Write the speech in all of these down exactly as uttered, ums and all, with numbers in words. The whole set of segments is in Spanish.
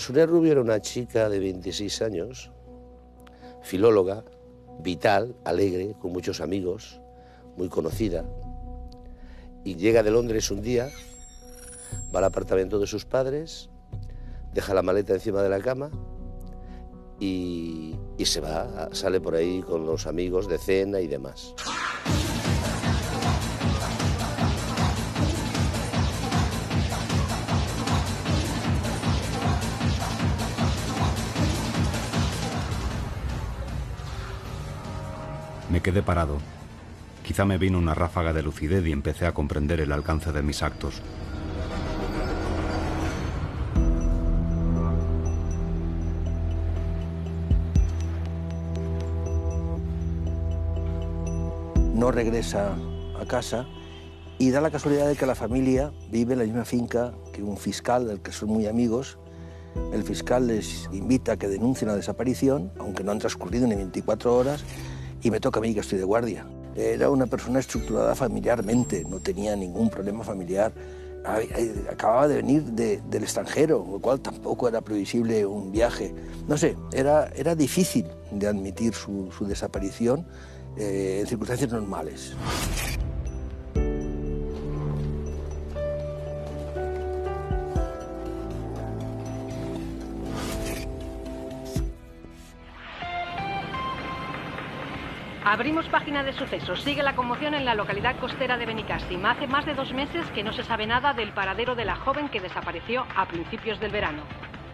Sonia Rubio era una chica de veintiséis años, filóloga, vital, alegre, con muchos amigos, muy conocida, y llega de Londres un día, va al apartamento de sus padres, deja la maleta encima de la cama y, y se va, sale por ahí con los amigos de cena y demás. Me quedé parado. Quizá me vino una ráfaga de lucidez y empecé a comprender el alcance de mis actos. No regresa a casa y da la casualidad de que la familia vive en la misma finca que un fiscal del que son muy amigos. El fiscal les invita a que denuncien la desaparición, aunque no han transcurrido ni veinticuatro horas, y me toca a mí que estoy de guardia. Era una persona estructurada familiarmente, no tenía ningún problema familiar. Acababa de venir de, del extranjero, lo cual tampoco era previsible un viaje. No sé, era, era difícil de admitir su, su desaparición eh, en circunstancias normales. Abrimos página de sucesos. Sigue la conmoción en la localidad costera de Benicàssim. Hace más de dos meses que no se sabe nada del paradero de la joven que desapareció a principios del verano.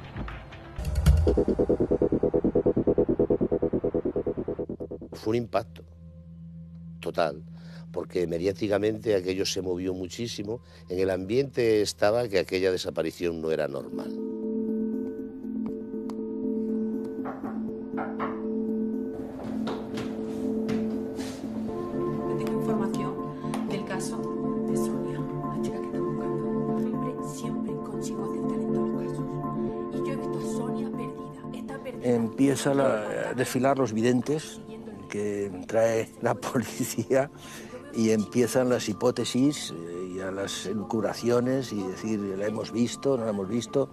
Fue un impacto total, porque mediáticamente aquello se movió muchísimo. En el ambiente estaba que aquella desaparición no era normal. Empiezan a desfilar los videntes que trae la policía y empiezan las hipótesis y a las elucubraciones y decir, ¿la hemos visto? ¿No la hemos visto?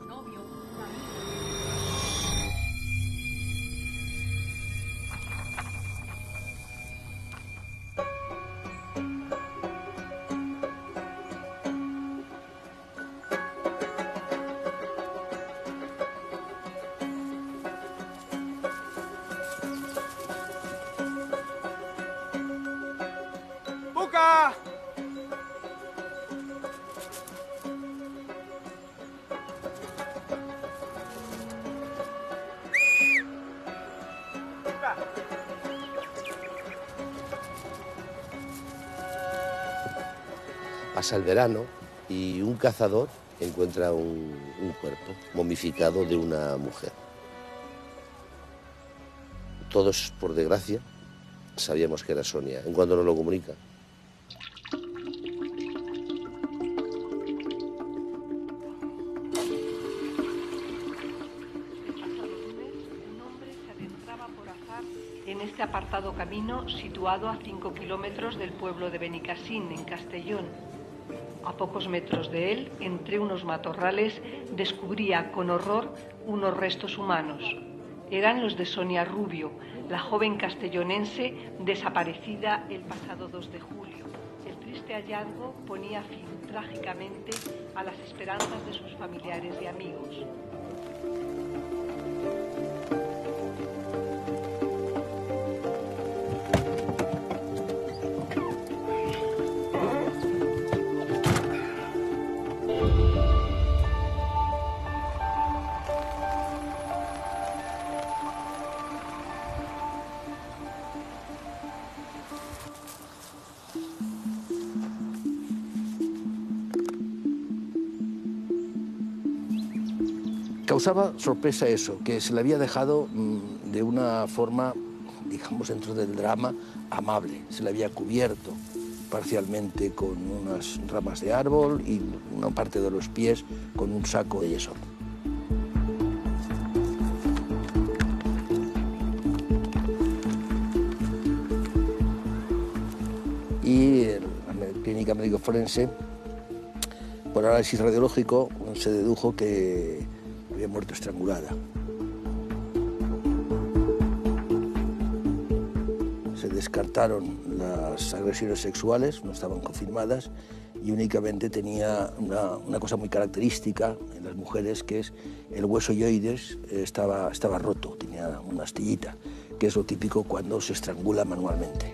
Pasa el verano y un cazador encuentra un, un cuerpo momificado de una mujer. Todos, por desgracia, sabíamos que era Sonia, en cuanto nos lo comunica. En este apartado camino, situado a cinco kilómetros del pueblo de Benicàssim, en Castellón. A pocos metros de él, entre unos matorrales, descubría con horror unos restos humanos. Eran los de Sonia Rubio, la joven castellonense desaparecida el pasado dos de julio. El triste hallazgo ponía fin trágicamente a las esperanzas de sus familiares y amigos. Causaba sorpresa eso, que se le había dejado mmm, de una forma, digamos, dentro del drama, amable. Se le había cubierto parcialmente con unas ramas de árbol y una parte de los pies con un saco de yeso. Y la clínica médico forense, por análisis radiológico, se dedujo que había muerto estrangulada. Se descartaron las agresiones sexuales, no estaban confirmadas, y únicamente tenía una, una cosa muy característica en las mujeres, que es el hueso yoides estaba, estaba roto, tenía una astillita, que es lo típico cuando se estrangula manualmente.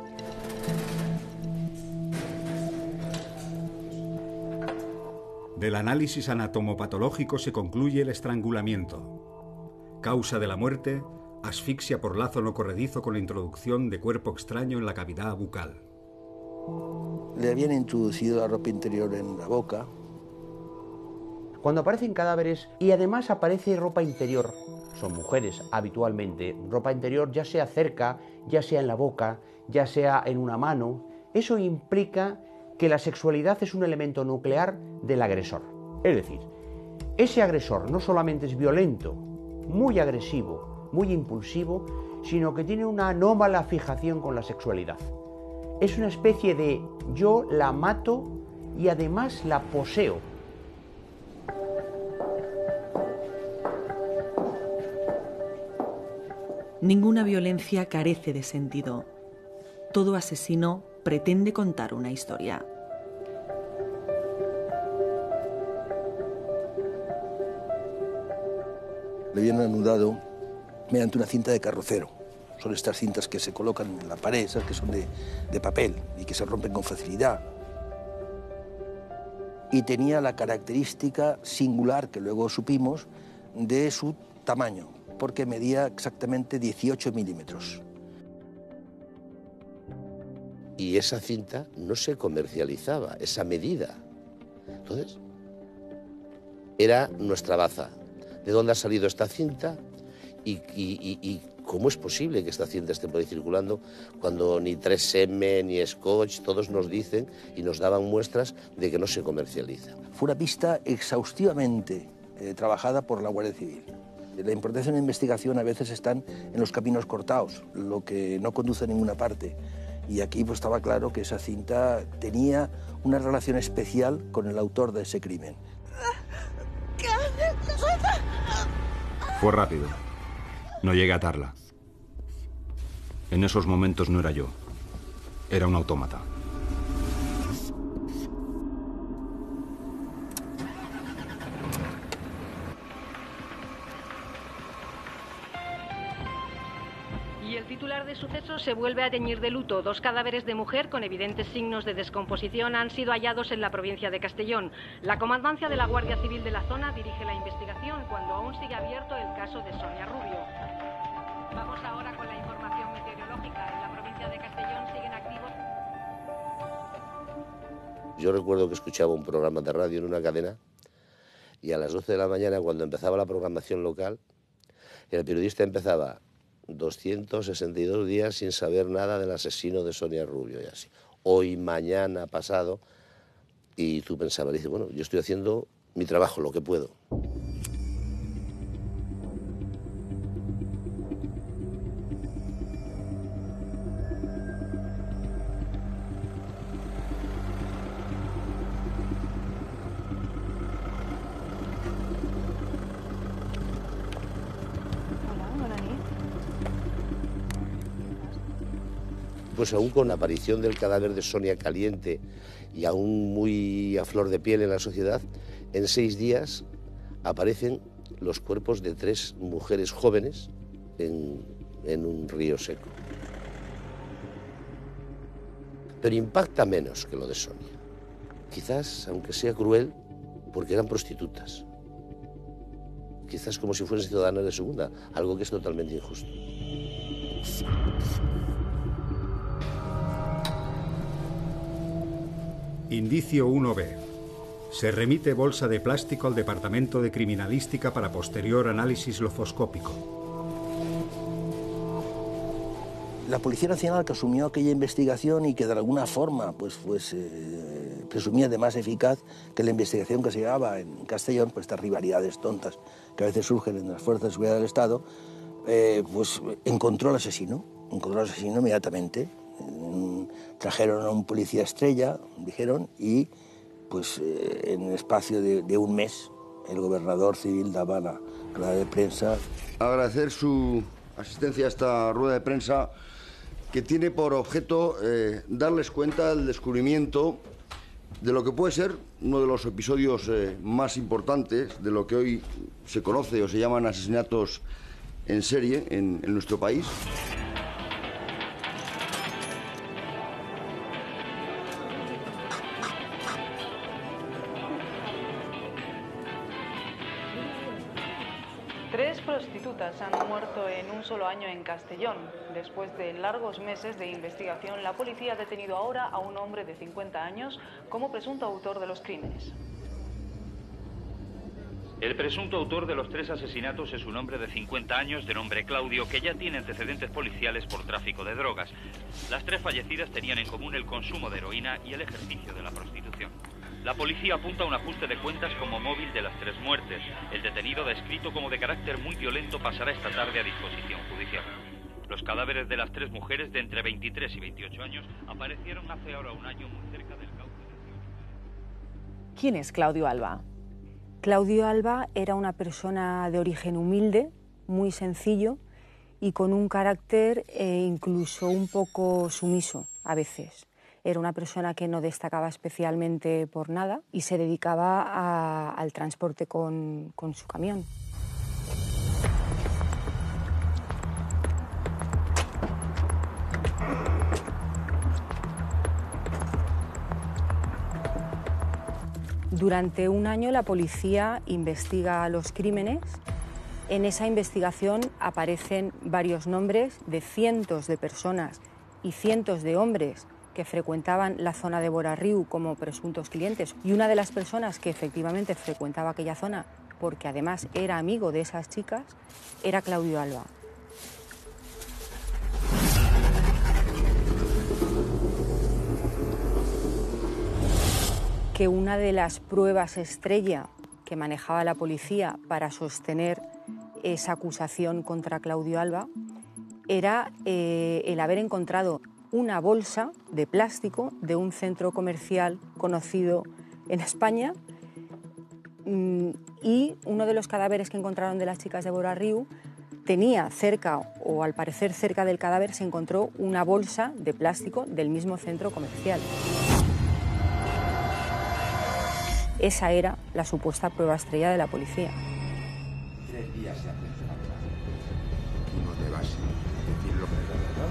Del análisis anatomopatológico se concluye el estrangulamiento. Causa de la muerte: asfixia por lazo no corredizo con la introducción de cuerpo extraño en la cavidad bucal. Le habían introducido la ropa interior en la boca. Cuando aparecen cadáveres y además aparece ropa interior, son mujeres habitualmente, ropa interior ya sea cerca, ya sea en la boca, ya sea en una mano, eso implica que la sexualidad es un elemento nuclear del agresor. Es decir, ese agresor no solamente es violento, muy agresivo, muy impulsivo, sino que tiene una anómala fijación con la sexualidad. Es una especie de yo la mato y además la poseo. Ninguna violencia carece de sentido. Todo asesino pretende contar una historia. Le habían anudado mediante una cinta de carrocero. Son estas cintas que se colocan en la pared, esas que son de, de papel y que se rompen con facilidad. Y tenía la característica singular, que luego supimos, de su tamaño, porque medía exactamente dieciocho milímetros. Y esa cinta no se comercializaba, esa medida. Entonces, era nuestra baza. ¿De dónde ha salido esta cinta? Y, y, y, y ¿cómo es posible que esta cinta esté por ahí circulando cuando ni tres eme ni Scotch, todos nos dicen y nos daban muestras de que no se comercializa? Fue una pista exhaustivamente eh, trabajada por la Guardia Civil. La importancia de la investigación a veces están en los caminos cortados, lo que no conduce a ninguna parte. Y aquí pues, estaba claro que esa cinta tenía una relación especial con el autor de ese crimen. Fue rápido. No llegué a atarla. En esos momentos no era yo. Era un autómata. Y el titular de sucesos se vuelve a teñir de luto. Dos cadáveres de mujer con evidentes signos de descomposición han sido hallados en la provincia de Castellón. La comandancia de la Guardia Civil de la zona dirige la investigación cuando aún sigue abierto el caso de Sonia Rubio. Vamos ahora con la información meteorológica. En la provincia de Castellón siguen activos. Yo recuerdo que escuchaba un programa de radio en una cadena y a las doce de la mañana, cuando empezaba la programación local, el periodista empezaba doscientos sesenta y dos días sin saber nada del asesino de Sonia Rubio y así. Hoy, mañana, pasado, y tú pensabas, dices, bueno, yo estoy haciendo mi trabajo, lo que puedo. Pues aún con la aparición del cadáver de Sonia caliente y aún muy a flor de piel en la sociedad, en seis días aparecen los cuerpos de tres mujeres jóvenes en, en un río seco. Pero impacta menos que lo de Sonia. Quizás, aunque sea cruel, porque eran prostitutas. Quizás como si fuesen ciudadanas de segunda, algo que es totalmente injusto. Indicio uno be. Se remite bolsa de plástico al Departamento de Criminalística para posterior análisis lofoscópico. La Policía Nacional, que asumió aquella investigación y que de alguna forma pues, pues, eh, presumía de más eficaz que la investigación que se llevaba en Castellón, pues estas rivalidades tontas que a veces surgen en las fuerzas de seguridad del Estado, eh, pues encontró al asesino, encontró al asesino inmediatamente. Trajeron a un policía estrella, dijeron, y pues eh, en el espacio de, de un mes el gobernador civil daba la rueda de prensa. Agradecer su asistencia a esta rueda de prensa que tiene por objeto eh, darles cuenta del descubrimiento de lo que puede ser uno de los episodios eh, más importantes de lo que hoy se conoce o se llaman asesinatos en serie en, en nuestro país. Tres prostitutas han muerto en un solo año en Castellón. Después de largos meses de investigación, la policía ha detenido ahora a un hombre de cincuenta años como presunto autor de los crímenes. El presunto autor de los tres asesinatos es un hombre de cincuenta años de nombre Claudio, que ya tiene antecedentes policiales por tráfico de drogas. Las tres fallecidas tenían en común el consumo de heroína y el ejercicio de la prostitución. La policía apunta a un ajuste de cuentas como móvil de las tres muertes. El detenido, descrito como de carácter muy violento, pasará esta tarde a disposición judicial. Los cadáveres de las tres mujeres de entre veintitrés y veintiocho años aparecieron hace ahora un año muy cerca del cauce del... ¿Quién es Claudio Alba? Claudio Alba era una persona de origen humilde, muy sencillo y con un carácter eh, incluso un poco sumiso a veces. Era una persona que no destacaba especialmente por nada y se dedicaba a, al transporte con, con su camión. Durante un año la policía investiga los crímenes. En esa investigación aparecen varios nombres de cientos de personas y cientos de hombres que frecuentaban la zona de Bora-Riu como presuntos clientes. Y una de las personas que efectivamente frecuentaba aquella zona, porque además era amigo de esas chicas, era Claudio Alba. Que una de las pruebas estrella que manejaba la policía para sostener esa acusación contra Claudio Alba era eh, el haber encontrado una bolsa de plástico de un centro comercial conocido en España, y uno de los cadáveres que encontraron de las chicas de Bora-Riu tenía cerca, o al parecer cerca del cadáver, se encontró una bolsa de plástico del mismo centro comercial. Esa era la supuesta prueba estrella de la policía. Tres días se hace y no te vas a decir lo que es la verdad.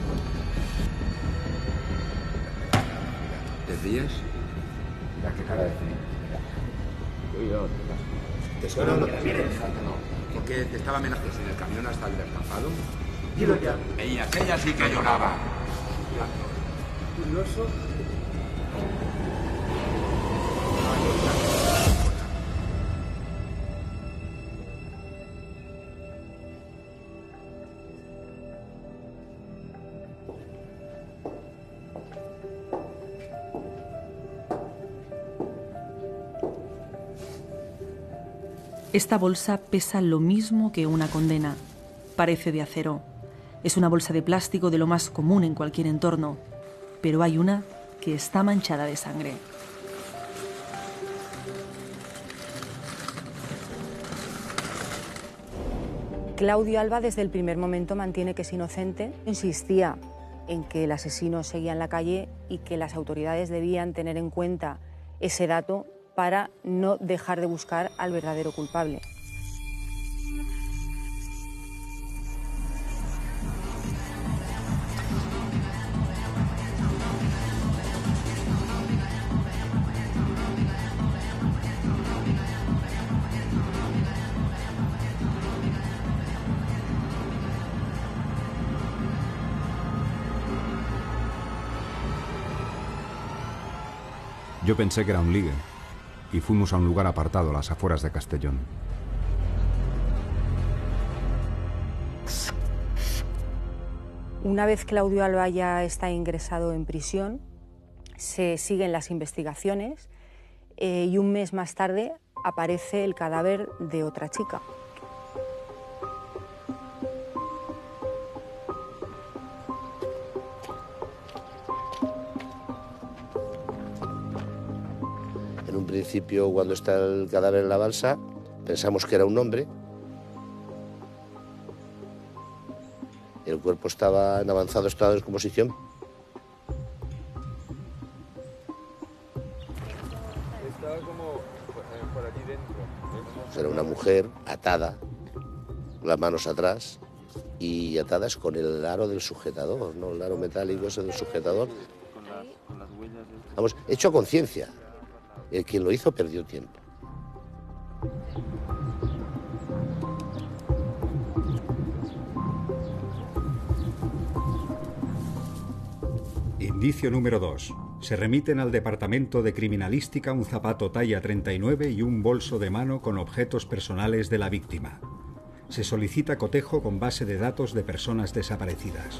¿Decías? Mira qué cara de frío. Cuidado. ¿Te suena o no te suena? No. Porque te estaba amenazando en el camión hasta el descampado. Dilo ya. Ella, ella sí que lloraba. Curioso. Esta bolsa pesa lo mismo que una condena. Parece de acero. Es una bolsa de plástico de lo más común en cualquier entorno, pero hay una que está manchada de sangre. Claudio Alba desde el primer momento mantiene que es inocente. Insistía en que el asesino seguía en la calle y que las autoridades debían tener en cuenta ese dato para no dejar de buscar al verdadero culpable. Yo pensé que era un ligue y fuimos a un lugar apartado a las afueras de Castellón. Una vez Claudio Alba ya está ingresado en prisión, se siguen las investigaciones eh, y un mes más tarde aparece el cadáver de otra chica. En En un principio, cuando está el cadáver en la balsa, pensamos que era un hombre. El cuerpo estaba en avanzado estado de descomposición. Estaba como por aquí dentro. Era una mujer atada, las manos atrás y atadas con el aro del sujetador, ¿no? El aro metálico ese del sujetador. Vamos, hecho a conciencia. El quien lo hizo perdió tiempo. Indicio número dos. Se remiten al Departamento de Criminalística un zapato talla treinta y nueve y un bolso de mano con objetos personales de la víctima. Se solicita cotejo con base de datos de personas desaparecidas.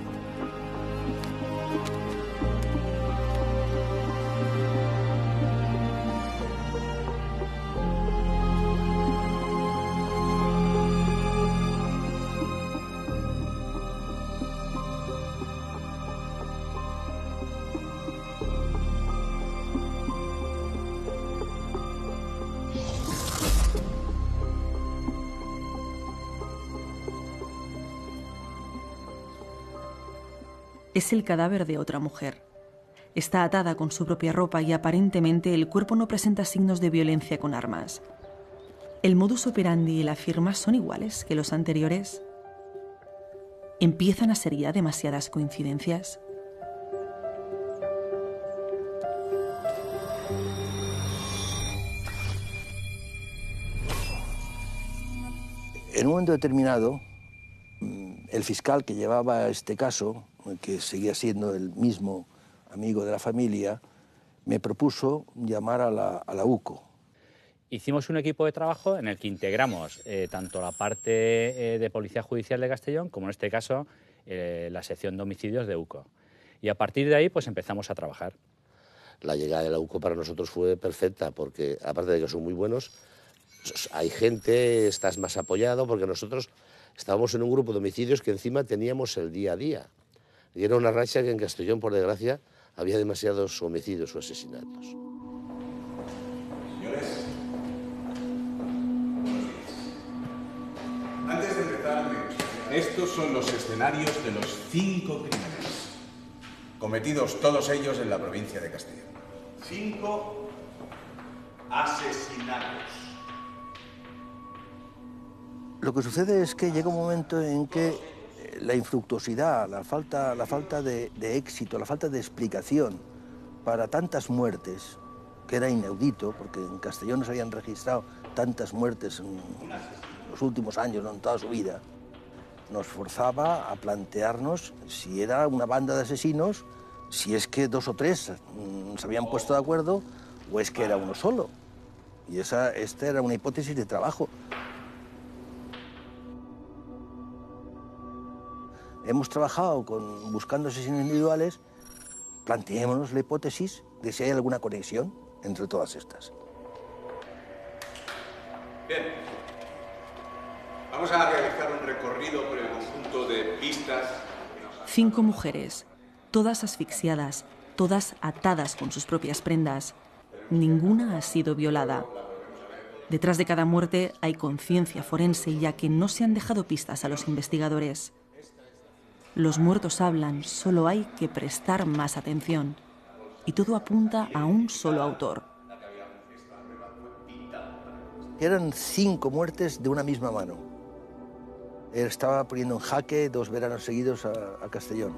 Es el cadáver de otra mujer. Está atada con su propia ropa y aparentemente el cuerpo no presenta signos de violencia con armas. ¿El modus operandi y la firma son iguales que los anteriores? ¿Empiezan a ser ya demasiadas coincidencias? En un momento determinado, el fiscal que llevaba este caso, que seguía siendo el mismo amigo de la familia, me propuso llamar a la, a la U C O. Hicimos un equipo de trabajo en el que integramos eh, tanto la parte eh, de Policía Judicial de Castellón como en este caso eh, la sección de homicidios de U C O. Y a partir de ahí pues empezamos a trabajar. La llegada de la U C O para nosotros fue perfecta porque aparte de que son muy buenos, hay gente, estás más apoyado porque nosotros estábamos en un grupo de homicidios que encima teníamos el día a día. Y era una racha que en Castellón, por desgracia, había demasiados homicidios o asesinatos. Señores, antes de empezar, estos son los escenarios de los cinco crímenes, cometidos todos ellos en la provincia de Castellón. Cinco asesinatos. Lo que sucede es que llega un momento en que la infructuosidad, la falta, la falta de, de éxito, la falta de explicación para tantas muertes, que era inaudito, porque en Castellón no se habían registrado tantas muertes en los últimos años, no en toda su vida, nos forzaba a plantearnos si era una banda de asesinos, si es que dos o tres se habían puesto de acuerdo, o es que era uno solo. Y esa, esta era una hipótesis de trabajo. Hemos trabajado con, buscando asesinos individuales, planteémonos la hipótesis de si hay alguna conexión entre todas estas. Bien, vamos a realizar un recorrido por el conjunto de pistas. Cinco mujeres, todas asfixiadas, todas atadas con sus propias prendas. Ninguna ha sido violada. Detrás de cada muerte hay conciencia forense, ya que no se han dejado pistas a los investigadores. Los muertos hablan, solo hay que prestar más atención. Y todo apunta a un solo autor. Eran cinco muertes de una misma mano. Él estaba poniendo en jaque dos veranos seguidos a, a Castellón.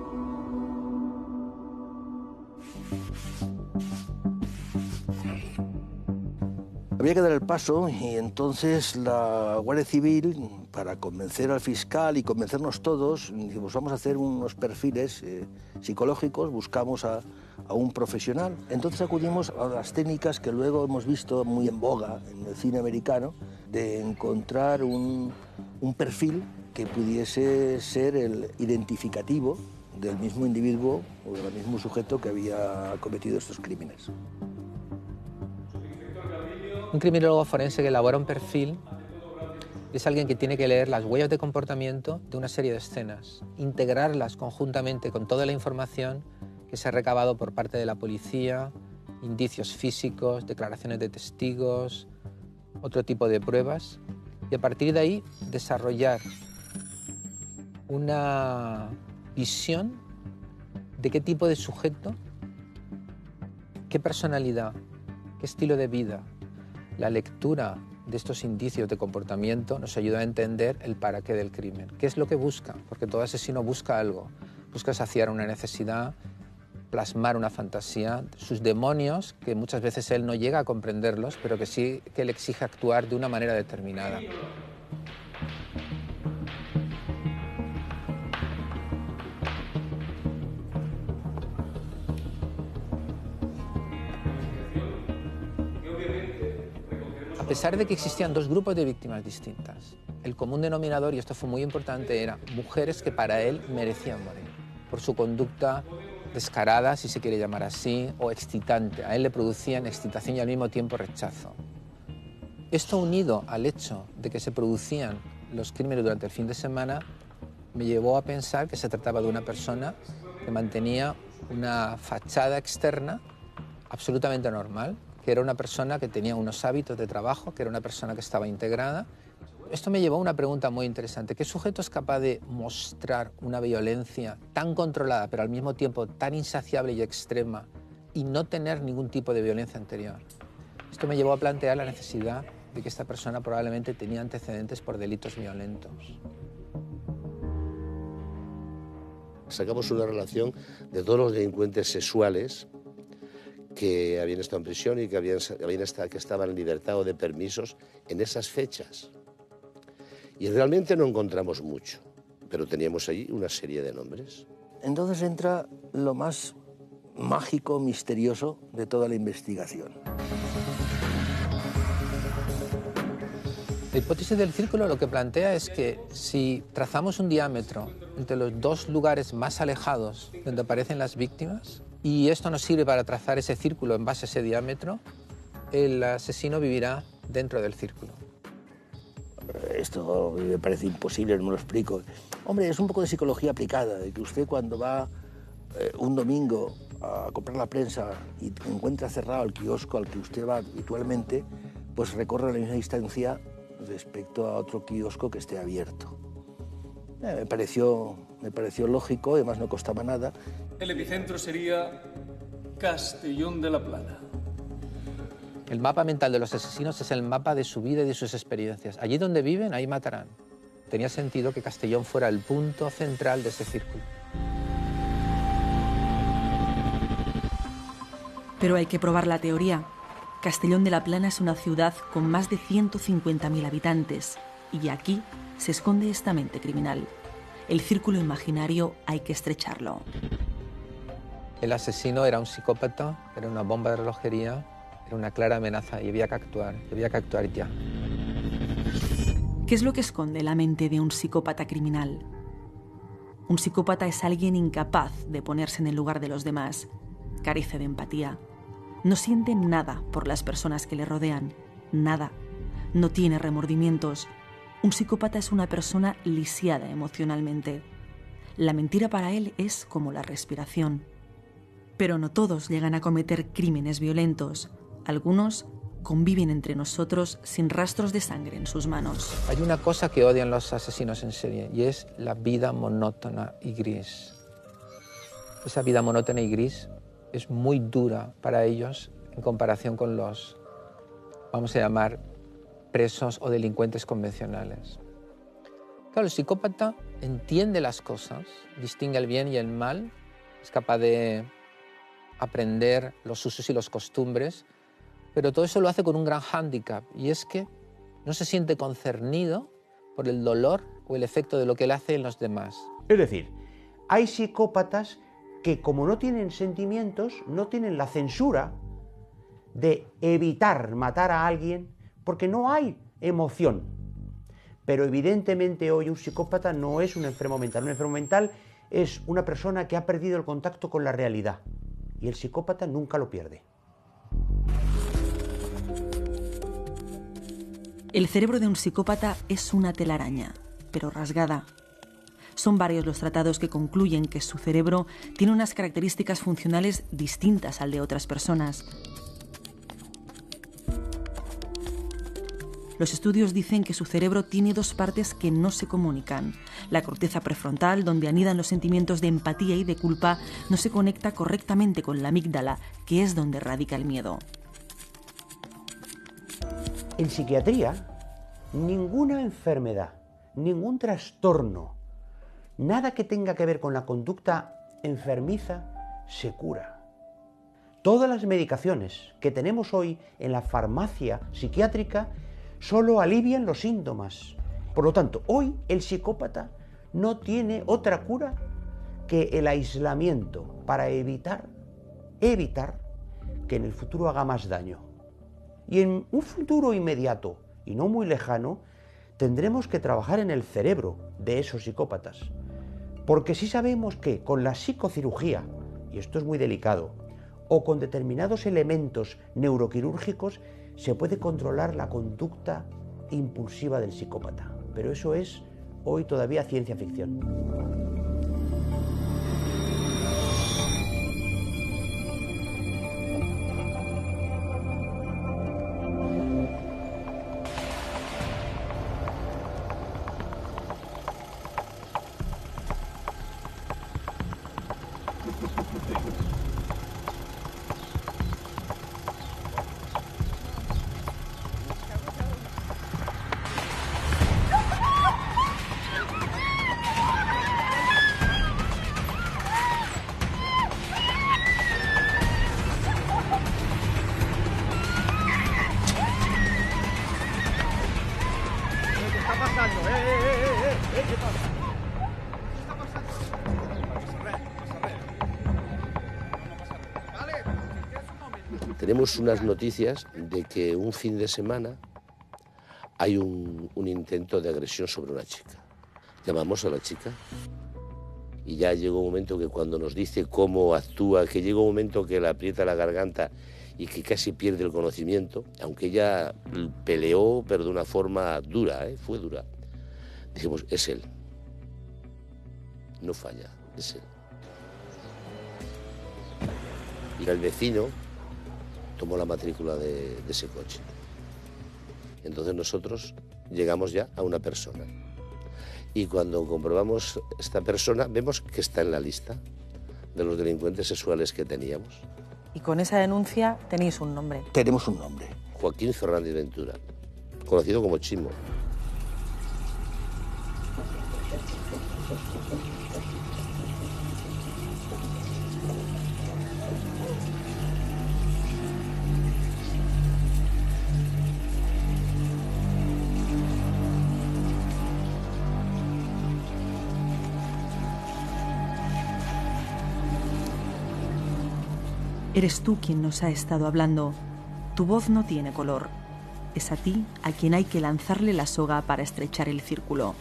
Había que dar el paso y entonces la Guardia Civil, para convencer al fiscal y convencernos todos, dijimos, vamos a hacer unos perfiles eh, psicológicos, buscamos a, a un profesional. Entonces acudimos a las técnicas que luego hemos visto muy en boga en el cine americano, de encontrar un, un perfil que pudiese ser el identificativo del mismo individuo o del mismo sujeto que había cometido estos crímenes. Un criminólogo forense que elabora un perfil es alguien que tiene que leer las huellas de comportamiento de una serie de escenas, integrarlas conjuntamente con toda la información que se ha recabado por parte de la policía indicios físicos, declaraciones de testigos, otro tipo de pruebas, y a partir de ahí desarrollar una visión de qué tipo de sujeto, qué personalidad, qué estilo de vida. La lectura de estos indicios de comportamiento nos ayuda a entender el para qué del crimen. ¿Qué es lo que busca? Porque todo asesino busca algo. Busca saciar una necesidad, plasmar una fantasía, sus demonios, que muchas veces él no llega a comprenderlos, pero que sí que le exige actuar de una manera determinada. A pesar de que existían dos grupos de víctimas distintas, el común denominador, y esto fue muy importante, era mujeres que para él merecían morir por su conducta descarada, si se quiere llamar así, o excitante. A él le producían excitación y al mismo tiempo rechazo. Esto unido al hecho de que se producían los crímenes durante el fin de semana me llevó a pensar que se trataba de una persona que mantenía una fachada externa absolutamente normal, que era una persona que tenía unos hábitos de trabajo, que era una persona que estaba integrada. Esto me llevó a una pregunta muy interesante. ¿Qué sujeto es capaz de mostrar una violencia tan controlada, pero al mismo tiempo tan insaciable y extrema, y no tener ningún tipo de violencia anterior? Esto me llevó a plantear la necesidad de que esta persona probablemente tenía antecedentes por delitos violentos. Sacamos una relación de todos los delincuentes sexuales que habían estado en prisión y que, habían, habían estado, que estaban en libertad o de permisos en esas fechas. Y realmente no encontramos mucho, pero teníamos allí una serie de nombres. Entonces entra lo más mágico, misterioso de toda la investigación. La hipótesis del círculo lo que plantea es que si trazamos un diámetro entre los dos lugares más alejados donde aparecen las víctimas, y esto nos sirve para trazar ese círculo en base a ese diámetro, el asesino vivirá dentro del círculo. Esto me parece imposible, no me lo explico. Hombre, es un poco de psicología aplicada, de que usted cuando va eh, un domingo a comprar la prensa y encuentra cerrado el kiosco al que usted va habitualmente, pues recorre la misma distancia respecto a otro kiosco que esté abierto. Eh, me pareció, me pareció lógico, además no costaba nada. El epicentro sería Castellón de la Plana. El mapa mental de los asesinos es el mapa de su vida y de sus experiencias. Allí donde viven, ahí matarán. Tenía sentido que Castellón fuera el punto central de ese círculo. Pero hay que probar la teoría. Castellón de la Plana es una ciudad con más de ciento cincuenta mil habitantes y aquí se esconde esta mente criminal. El círculo imaginario hay que estrecharlo. El asesino era un psicópata, era una bomba de relojería, era una clara amenaza y había que actuar, y había que actuar ya. ¿Qué es lo que esconde la mente de un psicópata criminal? Un psicópata es alguien incapaz de ponerse en el lugar de los demás, carece de empatía, no siente nada por las personas que le rodean, nada, no tiene remordimientos. Un psicópata es una persona lisiada emocionalmente. La mentira para él es como la respiración. Pero no todos llegan a cometer crímenes violentos. Algunos conviven entre nosotros sin rastros de sangre en sus manos. Hay una cosa que odian los asesinos en serie y es la vida monótona y gris. Esa vida monótona y gris es muy dura para ellos en comparación con los, vamos a llamar, presos o delincuentes convencionales. Claro, el psicópata entiende las cosas, distingue el bien y el mal, es capaz de aprender los usos y los costumbres, pero todo eso lo hace con un gran hándicap, y es que no se siente concernido por el dolor o el efecto de lo que él hace en los demás. Es decir, hay psicópatas que, como no tienen sentimientos, no tienen la censura de evitar matar a alguien porque no hay emoción. Pero evidentemente hoy un psicópata no es un enfermo mental. Un enfermo mental es una persona que ha perdido el contacto con la realidad. Y el psicópata nunca lo pierde. El cerebro de un psicópata es una telaraña, pero rasgada. Son varios los tratados que concluyen que su cerebro tiene unas características funcionales distintas al de otras personas. Los estudios dicen que su cerebro tiene dos partes que no se comunican. La corteza prefrontal, donde anidan los sentimientos de empatía y de culpa, no se conecta correctamente con la amígdala, que es donde radica el miedo. En psiquiatría, ninguna enfermedad, ningún trastorno, nada que tenga que ver con la conducta enfermiza, se cura. Todas las medicaciones que tenemos hoy en la farmacia psiquiátrica solo alivian los síntomas. Por lo tanto, hoy el psicópata no tiene otra cura que el aislamiento para evitar, evitar que en el futuro haga más daño. Y en un futuro inmediato y no muy lejano, tendremos que trabajar en el cerebro de esos psicópatas. Porque sí sabemos que con la psicocirugía, y esto es muy delicado, o con determinados elementos neuroquirúrgicos, se puede controlar la conducta impulsiva del psicópata. Pero eso es hoy todavía ciencia ficción. Tenemos unas noticias de que un fin de semana hay un, un intento de agresión sobre una chica. Llamamos a la chica y ya llegó un momento que cuando nos dice cómo actúa, que llega un momento que le aprieta la garganta y que casi pierde el conocimiento, aunque ella peleó, pero de una forma dura, ¿eh? Fue dura. Dijimos, es él. No falla, es él. Y el vecino tomó la matrícula de, de ese coche. Entonces nosotros llegamos ya a una persona. Y cuando comprobamos esta persona, vemos que está en la lista de los delincuentes sexuales que teníamos. Y con esa denuncia tenéis un nombre. Tenemos un nombre. Joaquín Fernández Ventura, conocido como Chimo. Eres tú quien nos ha estado hablando. Tu voz no tiene color. Es a ti a quien hay que lanzarle la soga para estrechar el círculo.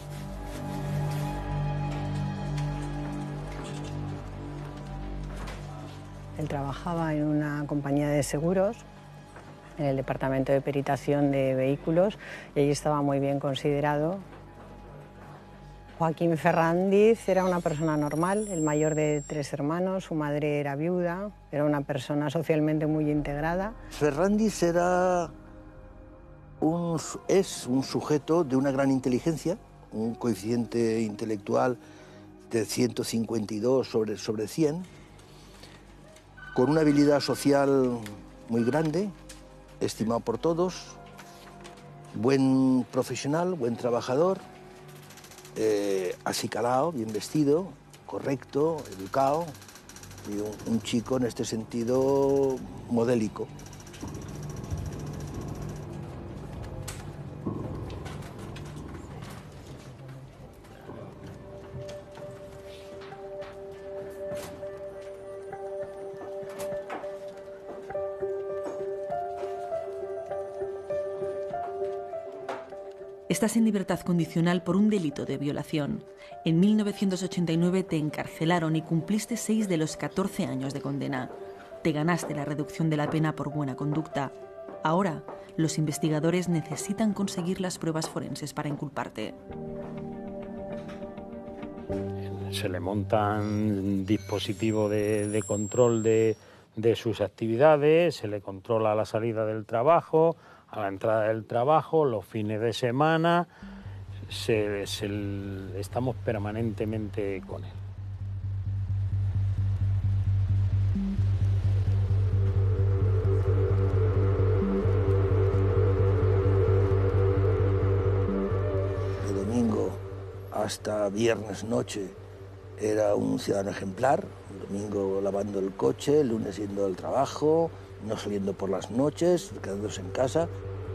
Él trabajaba en una compañía de seguros, en el departamento de peritación de vehículos, y allí estaba muy bien considerado. Joaquín Ferrandiz era una persona normal, el mayor de tres hermanos, su madre era viuda, era una persona socialmente muy integrada. Ferrandiz era un, es un sujeto de una gran inteligencia, un coeficiente intelectual de ciento cincuenta y dos sobre, sobre cien, con una habilidad social muy grande, estimado por todos, buen profesional, buen trabajador, eh, acicalado, bien vestido, correcto, educado, y un, un chico en este sentido modélico. Estás en libertad condicional por un delito de violación. En mil novecientos ochenta y nueve te encarcelaron y cumpliste seis de los catorce años de condena. Te ganaste la reducción de la pena por buena conducta. Ahora, los investigadores necesitan conseguir las pruebas forenses para inculparte. Se le montan dispositivos de, de control de, de sus actividades, se le controla la salida del trabajo, a la entrada del trabajo, los fines de semana, se, se, estamos permanentemente con él. De domingo hasta viernes noche era un ciudadano ejemplar, el domingo lavando el coche, el lunes yendo al trabajo, no saliendo por las noches, quedándose en casa.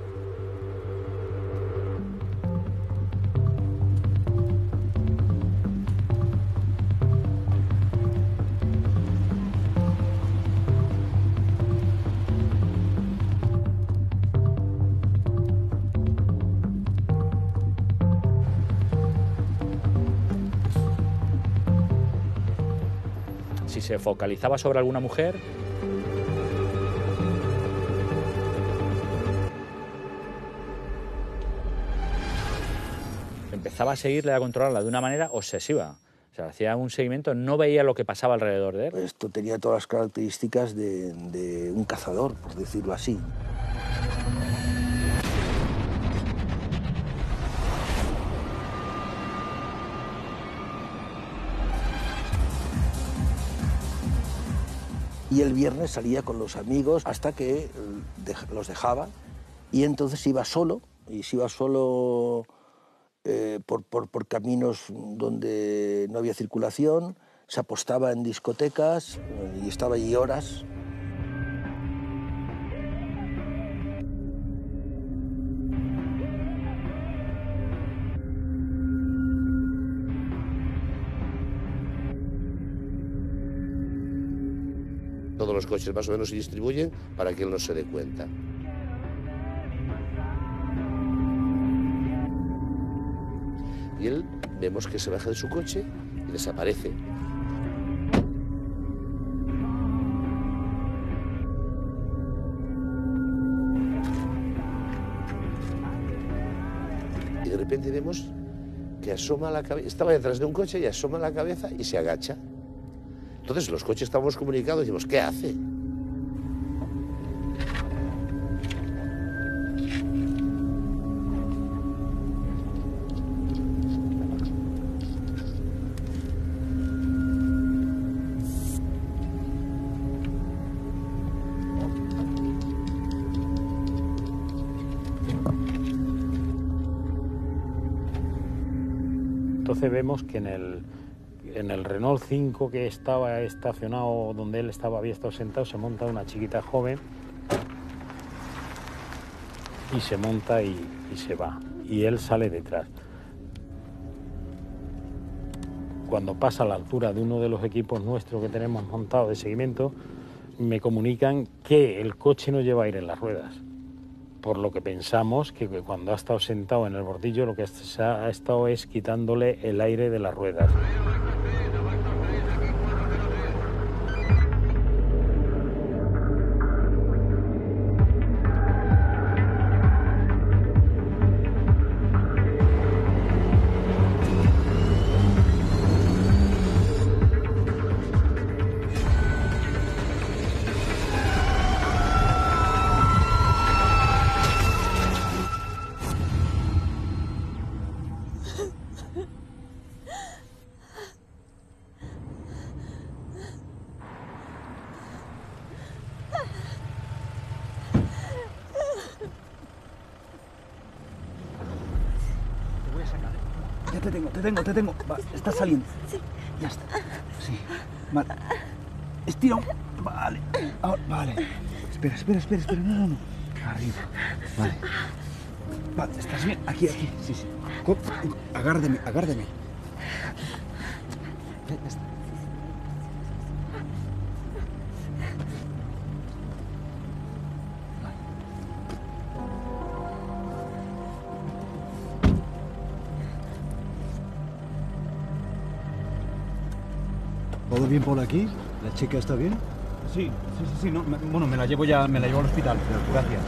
Si se focalizaba sobre alguna mujer, empezaba a seguirla y a controlarla de una manera obsesiva. O sea, hacía un seguimiento, no veía lo que pasaba alrededor de él. Esto tenía todas las características de, de un cazador, por decirlo así. Y el viernes salía con los amigos hasta que los dejaba y entonces iba solo, y se iba solo eh, por, por, por caminos donde no había circulación, se apostaba en discotecas y estaba allí horas. Todos los coches más o menos se distribuyen para que él no se dé cuenta. Y él, vemos que se baja de su coche y desaparece. Y de repente vemos que asoma la cabeza, estaba detrás de un coche y asoma la cabeza y se agacha. Entonces los coches estábamos comunicados y decimos, ¿qué hace? Entonces vemos que en el En el Renault cinco que estaba estacionado donde él estaba, había estado sentado, se monta una chiquita joven y se monta y, y se va. Y él sale detrás. Cuando pasa a la altura de uno de los equipos nuestros que tenemos montado de seguimiento, me comunican que el coche no lleva aire en las ruedas. Por lo que pensamos que cuando ha estado sentado en el bordillo, lo que ha estado es quitándole el aire de las ruedas. Ya te tengo, te tengo, te tengo. Va, está saliendo. Sí. Ya está. Sí. Vale. Estira un... Vale. Ahora, vale. Espera, espera, espera, espera. No, no, no. Arriba. Vale. Vale, ¿estás bien? Aquí, aquí. Sí, sí. Agárrame, agárrame. Ya está. ¿Todo bien por aquí? ¿La chica está bien? Sí, sí, sí, sí. No, me, bueno, me la llevo ya, me la llevo al hospital. Gracias.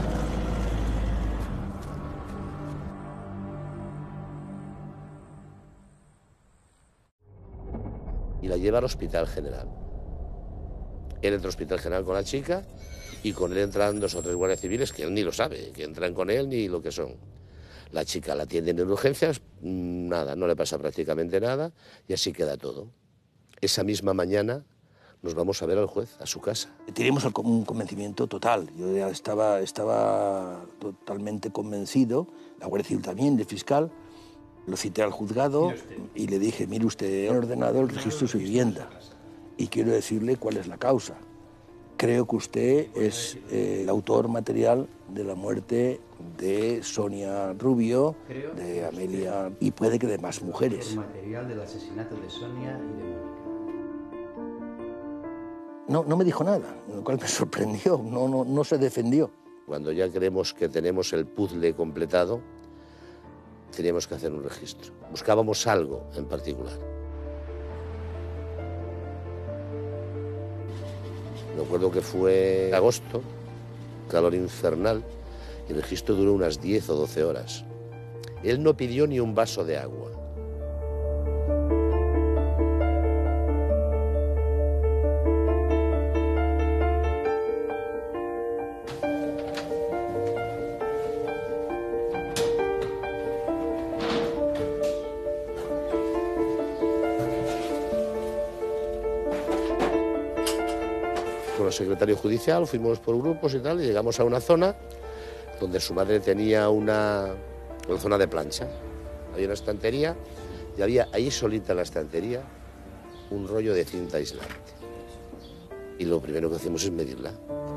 la lleva al Hospital General. Él entra al Hospital General con la chica y con él entran dos o tres guardias civiles que él ni lo sabe, que entran con él ni lo que son. La chica la atienden en urgencias, nada, no le pasa prácticamente nada y así queda todo. Esa misma mañana nos vamos a ver al juez, a su casa. Teníamos un convencimiento total. Yo ya estaba, estaba totalmente convencido, la Guardia Civil también, el fiscal. Lo cité al juzgado y le dije, mire usted, he ordenado el registro de su vivienda y quiero decirle cuál es la causa. Creo que usted es eh, el autor material de la muerte de Sonia Rubio, de Amelia y puede que de más mujeres. El material del asesinato de Sonia y de Mónica. No, no me dijo nada, lo cual me sorprendió, no, no, no se defendió. Cuando ya creemos que tenemos el puzzle completado, teníamos que hacer un registro. Buscábamos algo en particular. Me acuerdo que fue agosto, calor infernal, y el registro duró unas diez o doce horas. Él no pidió ni un vaso de agua. Con el secretario judicial fuimos por grupos y tal, y llegamos a una zona donde su madre tenía una, una zona de plancha. Había una estantería y había ahí solita en la estantería un rollo de cinta aislante. Y lo primero que hacemos es medirla.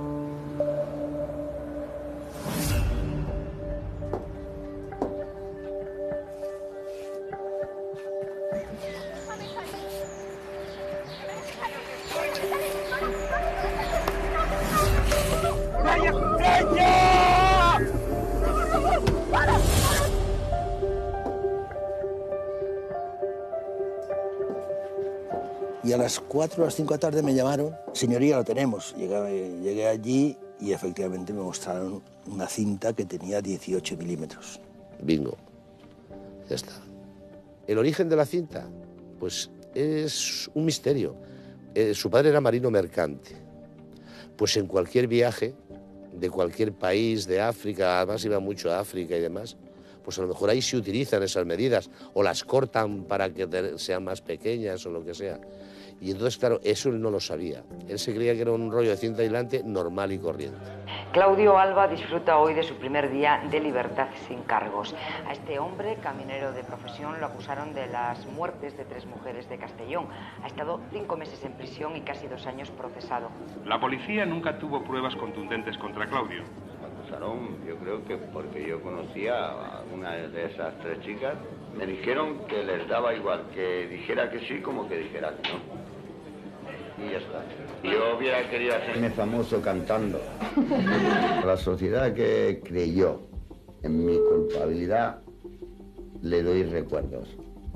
Y a las cuatro o las cinco de la tarde me llamaron, señoría, lo tenemos. Llegué, llegué allí y efectivamente me mostraron una cinta que tenía dieciocho milímetros. Bingo, ya está. El origen de la cinta, pues es un misterio. Eh, su padre era marino mercante. Pues en cualquier viaje de cualquier país de África, además iba mucho a África y demás, pues a lo mejor ahí se utilizan esas medidas o las cortan para que sean más pequeñas o lo que sea. Y entonces, claro, eso él no lo sabía. Él se creía que era un rollo de cinta aislante normal y corriente. Claudio Alba disfruta hoy de su primer día de libertad sin cargos. A este hombre, caminero de profesión, lo acusaron de las muertes de tres mujeres de Castellón. Ha estado cinco meses en prisión y casi dos años procesado. La policía nunca tuvo pruebas contundentes contra Claudio. Yo creo que porque yo conocía a una de esas tres chicas, me dijeron que les daba igual que dijera que sí como que dijera que no. Y ya está. Yo hubiera querido hacerme famoso cantando. A la sociedad que creyó en mi culpabilidad le doy recuerdos.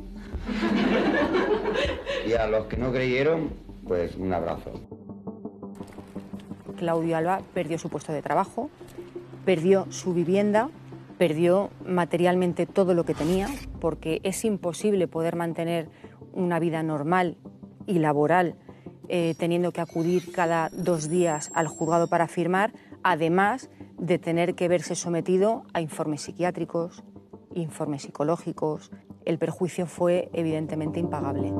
Y a los que no creyeron, pues un abrazo. Claudio Alba perdió su puesto de trabajo, perdió su vivienda, perdió materialmente todo lo que tenía, porque es imposible poder mantener una vida normal y laboral eh, teniendo que acudir cada dos días al juzgado para firmar, además de tener que verse sometido a informes psiquiátricos, informes psicológicos. El perjuicio fue evidentemente impagable.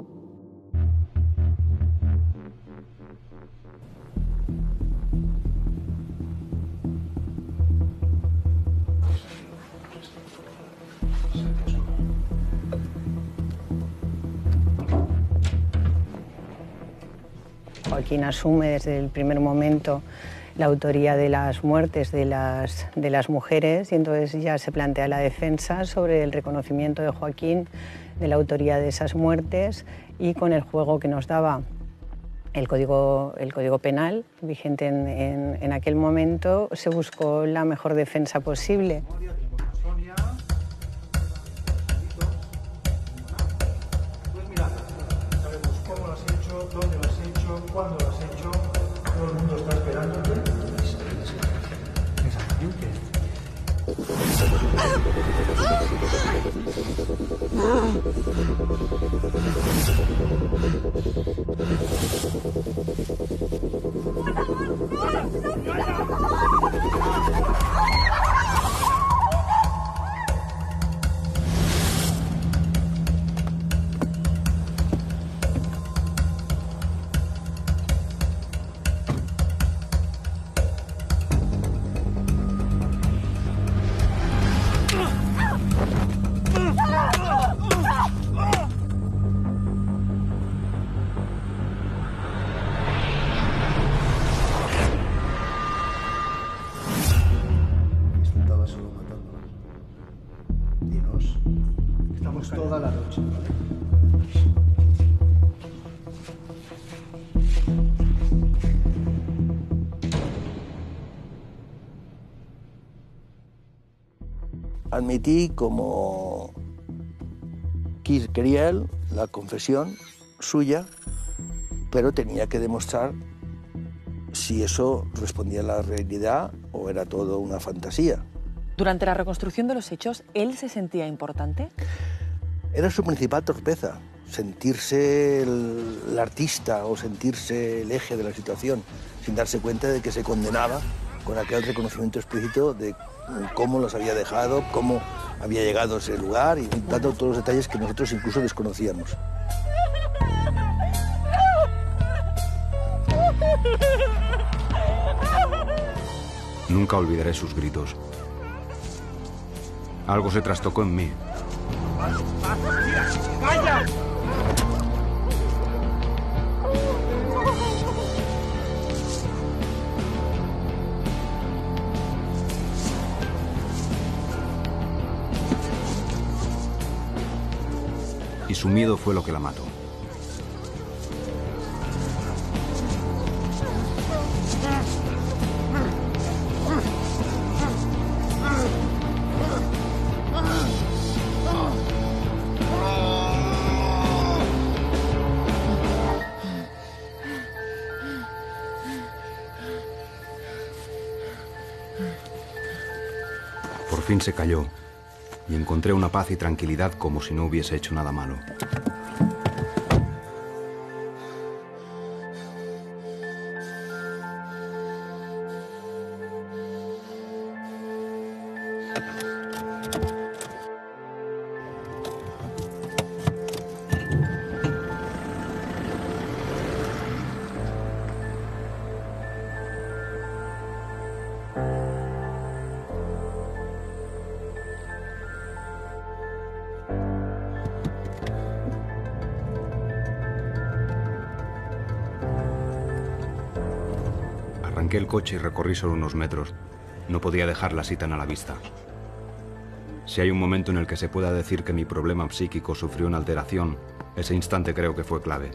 Joaquín asume desde el primer momento la autoría de las muertes de las, de las mujeres y entonces ya se plantea la defensa sobre el reconocimiento de Joaquín de la autoría de esas muertes y con el juego que nos daba el Código, el código Penal vigente en, en, en aquel momento, se buscó la mejor defensa posible. ¿Dónde lo has hecho? ¿Cuándo lo has hecho? Todo el mundo está esperándote. Exactamente. Estaba solo matando. Dinos. Estamos toda la noche. Admití, como quería él, la confesión suya, pero tenía que demostrar si eso respondía a la realidad o era todo una fantasía. Durante la reconstrucción de los hechos, ¿él se sentía importante? Era su principal torpeza, sentirse el, el artista o sentirse el eje de la situación, sin darse cuenta de que se condenaba con aquel reconocimiento explícito de cómo los había dejado, cómo había llegado a ese lugar y dando todos los detalles que nosotros incluso desconocíamos. Nunca olvidaré sus gritos. Algo se trastocó en mí. ¡Calla! Y su miedo fue lo que la mató. Por fin se calló y encontré una paz y tranquilidad como si no hubiese hecho nada malo. Arranqué el coche y recorrí solo unos metros. No podía dejarla así tan a la vista. Si hay un momento en el que se pueda decir que mi problema psíquico sufrió una alteración, ese instante creo que fue clave.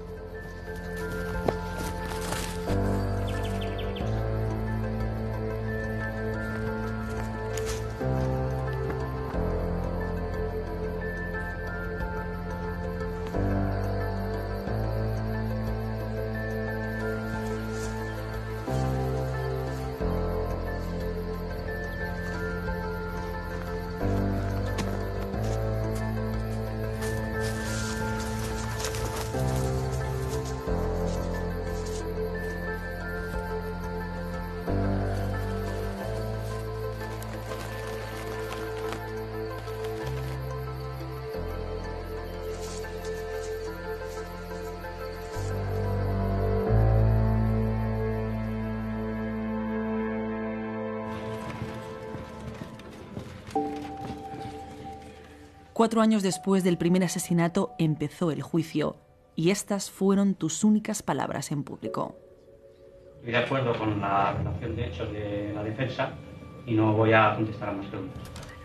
Cuatro años después del primer asesinato empezó el juicio y estas fueron tus únicas palabras en público. Estoy de acuerdo con la relación de hechos de la defensa y no voy a contestar a más preguntas.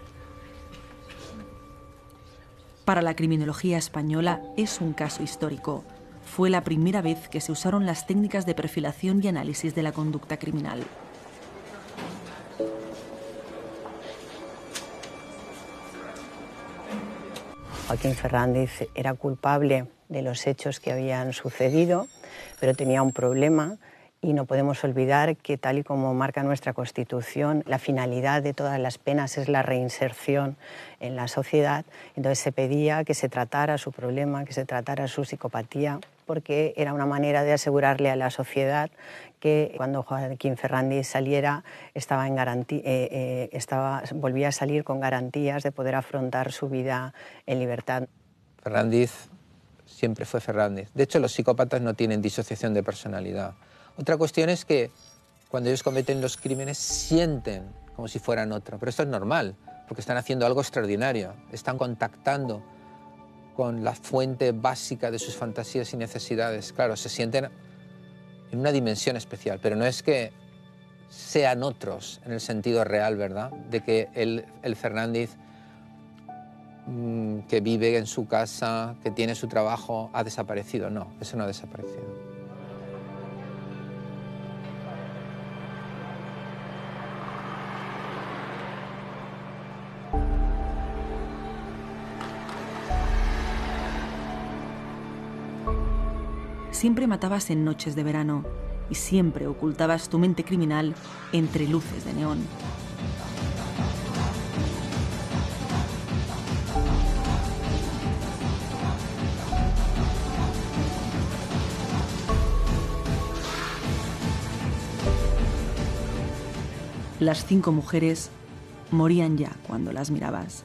Para la criminología española es un caso histórico. Fue la primera vez que se usaron las técnicas de perfilación y análisis de la conducta criminal. Joaquín Fernández era culpable de los hechos que habían sucedido, pero tenía un problema, Y no podemos olvidar que, tal y como marca nuestra Constitución, la finalidad de todas las penas es la reinserción en la sociedad. Entonces se pedía que se tratara su problema, que se tratara su psicopatía, porque era una manera de asegurarle a la sociedad que cuando Joaquín Ferrandis saliera estaba en garantía, eh, eh, estaba, volvía a salir con garantías de poder afrontar su vida en libertad. Ferrandis siempre fue Ferrandis. De hecho, los psicópatas no tienen disociación de personalidad. Otra cuestión es que cuando ellos cometen los crímenes sienten como si fueran otro, pero esto es normal, porque están haciendo algo extraordinario, están contactando con la fuente básica de sus fantasías y necesidades. Claro, se sienten en una dimensión especial, pero no es que sean otros en el sentido real, ¿verdad? De que el, el Ferrandis mmm, que vive en su casa, que tiene su trabajo, ha desaparecido. No, eso no ha desaparecido. Siempre matabas en noches de verano y siempre ocultabas tu mente criminal entre luces de neón. Las cinco mujeres morían ya cuando las mirabas.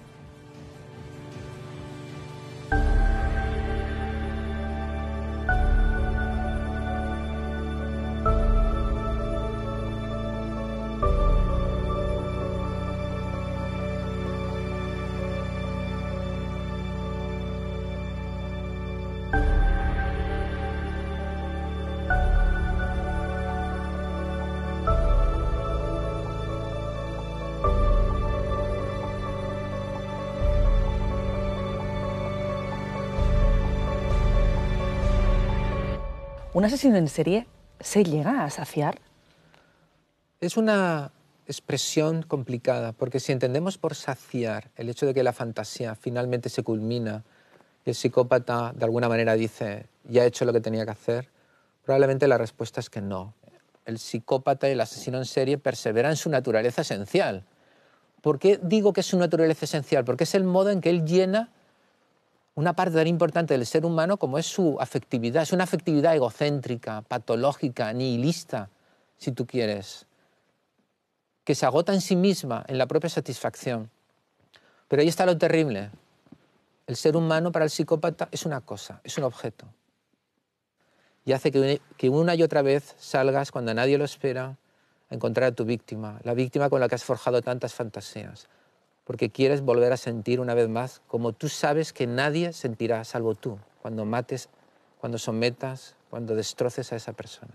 ¿Un asesino en serie se llega a saciar? Es una expresión complicada, porque si entendemos por saciar el hecho de que la fantasía finalmente se culmina y el psicópata de alguna manera dice ya he hecho lo que tenía que hacer, probablemente la respuesta es que no. El psicópata y el asesino en serie perseveran en su naturaleza esencial. ¿Por qué digo que es su naturaleza esencial? Porque es el modo en que él llena una parte tan importante del ser humano como es su afectividad. Es una afectividad egocéntrica, patológica, nihilista, si tú quieres, que se agota en sí misma, en la propia satisfacción. Pero ahí está lo terrible. El ser humano para el psicópata es una cosa, es un objeto. Y hace que una y otra vez salgas cuando nadie lo espera a encontrar a tu víctima, la víctima con la que has forjado tantas fantasías. Porque quieres volver a sentir una vez más como tú sabes que nadie sentirá salvo tú cuando mates, cuando sometas, cuando destroces a esa persona.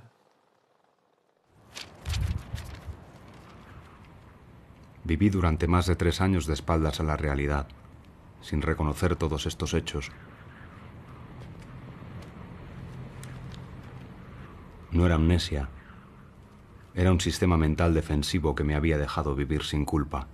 Viví durante más de tres años de espaldas a la realidad, sin reconocer todos estos hechos. No era amnesia, era un sistema mental defensivo que me había dejado vivir sin culpa.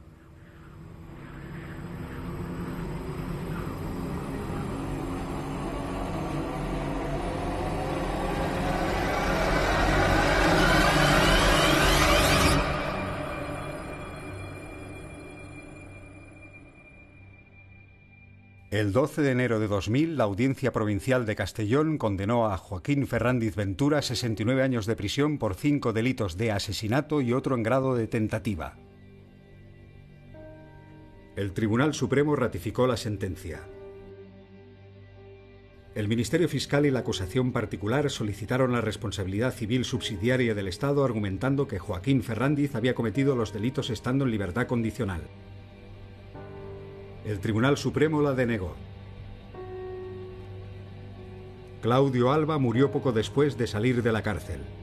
El doce de enero de dos mil, la Audiencia Provincial de Castellón condenó a Joaquín Ferrandis Ventura a sesenta y nueve años de prisión por cinco delitos de asesinato y otro en grado de tentativa. El Tribunal Supremo ratificó la sentencia. El Ministerio Fiscal y la acusación particular solicitaron la responsabilidad civil subsidiaria del Estado argumentando que Joaquín Ferrandis había cometido los delitos estando en libertad condicional. El Tribunal Supremo la denegó. Claudio Alba murió poco después de salir de la cárcel.